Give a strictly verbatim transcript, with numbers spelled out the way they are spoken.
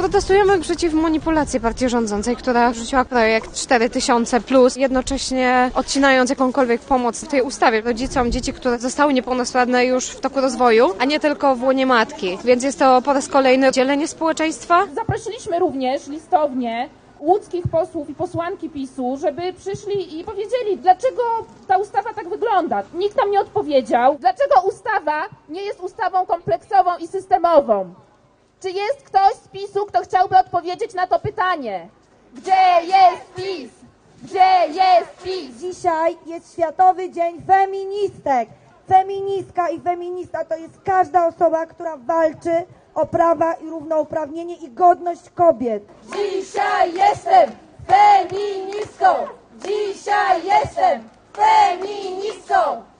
Protestujemy przeciw manipulacji partii rządzącej, która wrzuciła projekt cztery tysiące plus, jednocześnie odcinając jakąkolwiek pomoc w tej ustawie rodzicom dzieci, które zostały niepełnosprawne już w toku rozwoju, a nie tylko w łonie matki. Więc jest to po raz kolejny dzielenie społeczeństwa. Zaprosiliśmy również listownie łódzkich posłów i posłanki PiSu, żeby przyszli i powiedzieli, dlaczego ta ustawa tak wygląda. Nikt nam nie odpowiedział, dlaczego ustawa nie jest ustawą kompleksową i systemową. Czy jest ktoś z PiSu, kto chciałby odpowiedzieć na to pytanie? Gdzie jest PiS? Gdzie jest PiS? Dzisiaj jest Światowy Dzień Feministek. Feministka i feminista to jest każda osoba, która walczy o prawa i równouprawnienie i godność kobiet. Dzisiaj jestem feministką! Dzisiaj jestem feministką!